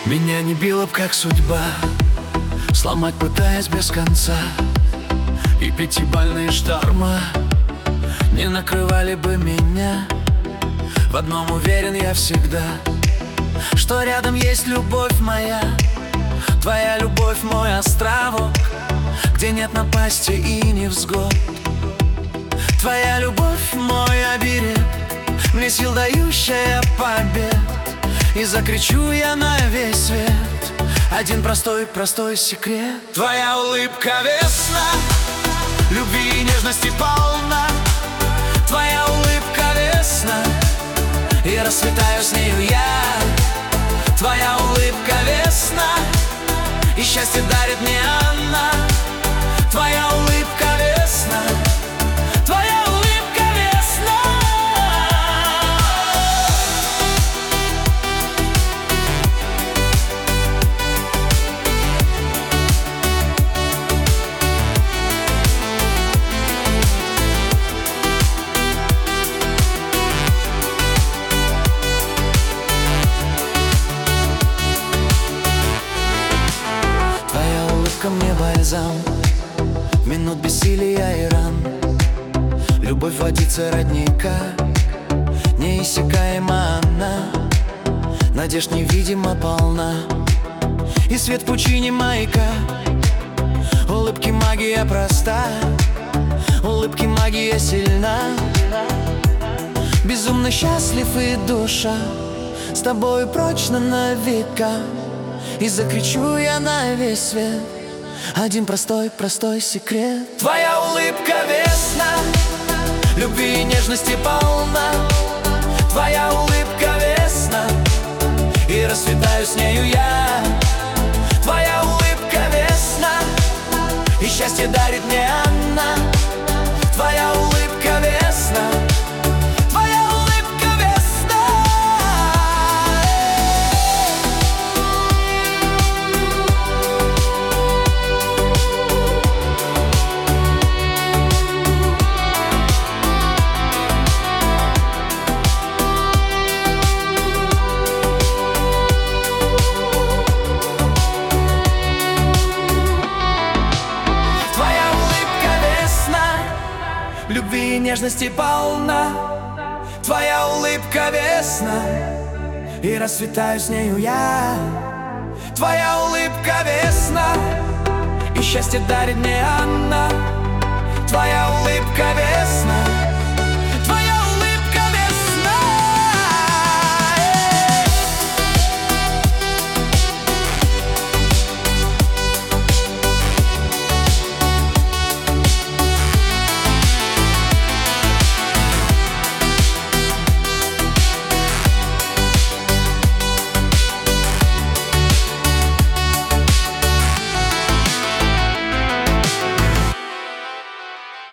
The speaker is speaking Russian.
Меня не било б, как судьба, сломать пытаясь без конца. И пятибалльные шторма не накрывали бы меня. В одном уверен я всегда, что рядом есть любовь моя. Твоя любовь мой островок, где нет напасти и невзгод. Твоя любовь мой оберег, мне сил дающая побед. И закричу я на весь свет один простой секрет. Твоя улыбка весна, любви и нежности полна. Твоя улыбка весна, и расцветаю с нею я. Твоя улыбка весна, и счастье дарит мне она. Твоя улыбка весна, твоя улыбка весна. Ко мне бальзам минут бессилия и ран. Любовь водится родника, неиссякаема она. Надежд невидимо полна, и свет в пучине маяка. Улыбки магия проста, улыбки магия сильна. Безумно счастлив и душа с тобой прочно на века. И закричу я на весь свет один простой секрет. Твоя улыбка весна, любви и нежности полна. Твоя улыбка весна, и расцветаю с нею я. Твоя улыбка весна, и счастье дарит мне она. Твоя улыбка весна, твоя улыбка весна. Любви и нежности полна. Твоя улыбка весна, и расцветаю с нею я. Твоя улыбка весна, и счастье дарит мне она. Твоя улыбка весна,